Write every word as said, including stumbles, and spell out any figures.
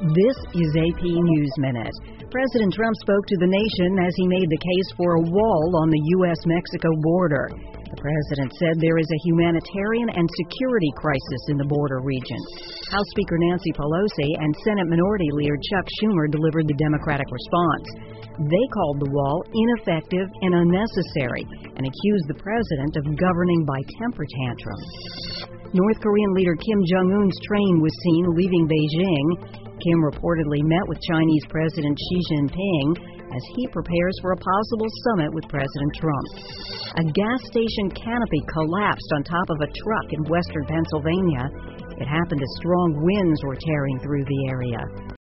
This is A P News Minute. President Trump spoke to the nation as he made the case for a wall on the U S Mexico border. The president said there is a humanitarian and security crisis in the border region. House Speaker Nancy Pelosi and Senate Minority Leader Chuck Schumer delivered the Democratic response. They called the wall ineffective and unnecessary and accused the president of governing by temper tantrums. North Korean leader Kim Jong-un's train was seen leaving Beijing. Kim reportedly met with Chinese President Xi Jinping as he prepares for a possible summit with President Trump. A gas station canopy collapsed on top of a truck in western Pennsylvania. It happened as strong winds were tearing through the area.